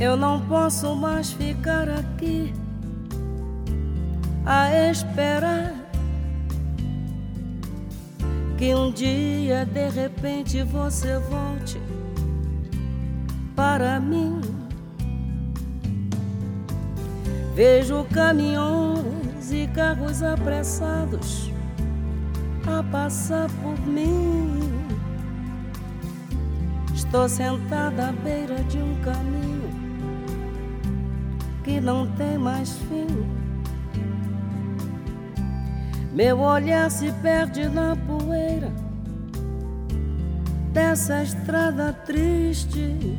Eu não posso mais ficar aqui a esperar que um dia de repente você volte para mim. Vejo caminhões e carros apressados a passar por mim. Estou sentada à beira de um caminho que não tem mais fim. Meu olhar se perde na poeira dessa estrada triste,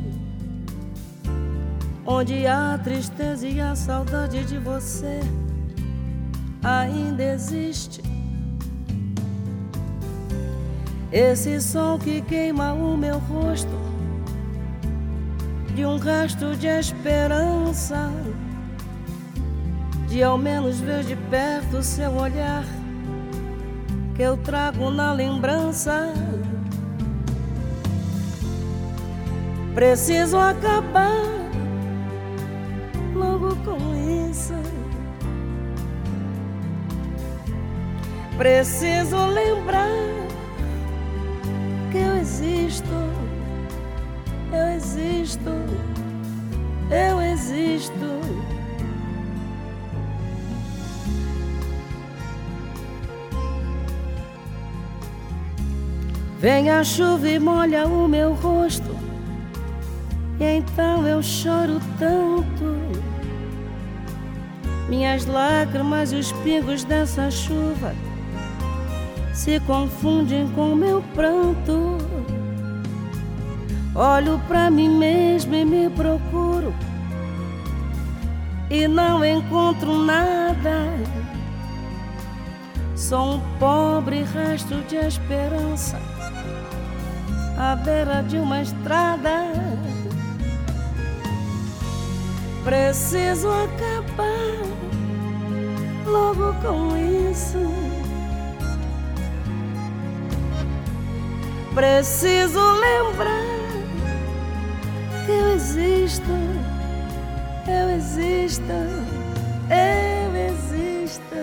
onde a tristeza e a saudade de você ainda existe. Esse sol que queima o meu rosto de um rastro de esperança, de ao menos ver de perto o seu olhar que eu trago na lembrança. Preciso acabar logo com isso. Preciso lembrar que eu existo, eu existo, eu existo. Vem a chuva e molha o meu rosto, e então eu choro tanto. Minhas lágrimas e os pingos dessa chuva se confundem com meu pranto. Olho pra mim mesmo e me procuro e não encontro nada. Sou um pobre rastro de esperança à beira de uma estrada. Preciso acabar logo com isso. Preciso lembrar que eu existo, eu existo, eu existo.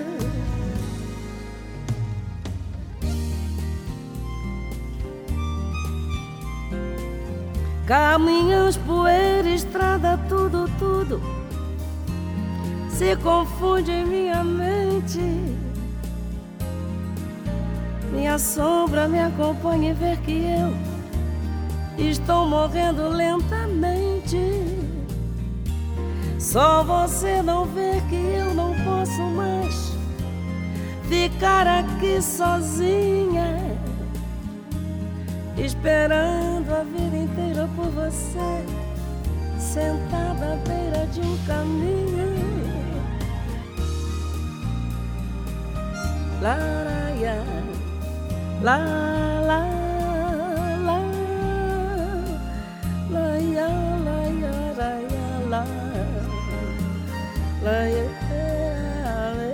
Caminhos, poeira, estrada, tudo, tudo se confunde em minha mente. Minha sombra me acompanha e vê que eu estou morrendo lentamente. Só você não vê que eu não posso mais ficar aqui sozinha, esperando a vida inteira por você, sentada à beira de um caminho. Laraia, la la la, la ya la ya la ya la, la ya la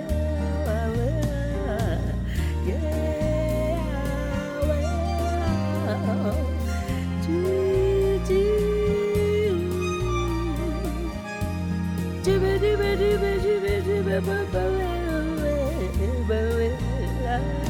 la.